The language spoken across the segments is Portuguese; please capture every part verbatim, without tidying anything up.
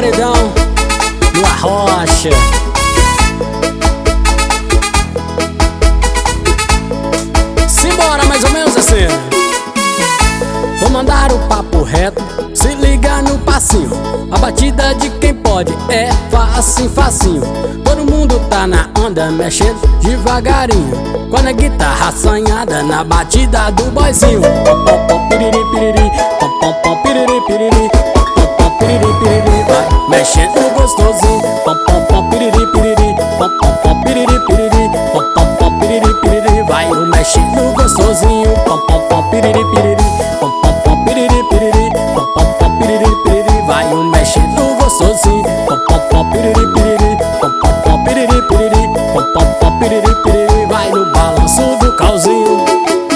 paredão, no Arrocha. Simbora, mais ou menos assim. Vou mandar o papo reto, se liga no passinho. A batida de quem pode é facinho, facinho. Todo mundo tá na onda, mexendo devagarinho, com a guitarra assanhada na batida do boizinho. Pom, pom, pom, piriri, piriri, pom, pom, pom, piriri, piriri, pom, pom, pom, piriri, piriri. Vai mexendo gostosinho. Pom, pom, pom, piriri, piriri, pom, pom, pom, piriri, piriri, pom, pom, pom, piriri, piriri. Vai mexendo gostosinho. Pom, pom, pom, piriri, piriri, pom, pom, pom, piriri, piriri, pom, pom, pom, piriri, piriri. Vai mexendo gostosinho. Pom, pom, pom, piriri, piriri, pom, pom, pom, piriri, piriri, pom, pom, pom, piriri, piriri. Vai no balanço do calzinho.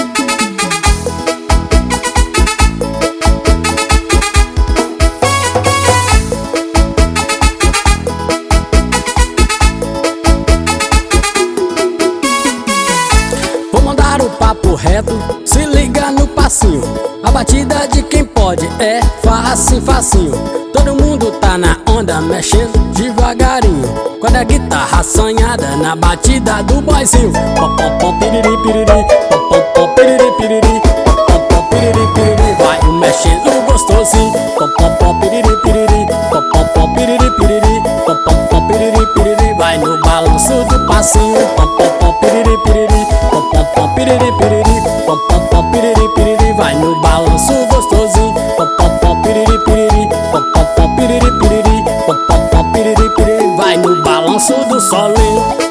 Vou mandar o papo reto, se liga no passinho. A batida de quem pode é facinho, facinho. Todo mundo tá na onda, mexendo devagarinho, com a guitarra assanhada na batida do boizinho. Pom, pom, pom, piriri, piriri, pom, pom, pom, piriri, piriri, pom, pom, pom, piriri, piriri. Vai mexendo gostosinho. Pom, pom, pom, piriri, piriri, pom, pom, pom, piriri, piriri, pom, pom, pom, piriri, piriri. Vai no balanço do passinho. Pom, pom, pom, piriri, piriri, pom, pom, pom, piriri, piriri, pom, pom, pom, piriri, piriri. Vai no balanço gostosinho. Pom, pom, pom, piriri, piriri, pom, pom, pom, piriri, piriri, pom, pom, pom, piriri, piriri. Vai no balanço do solinho.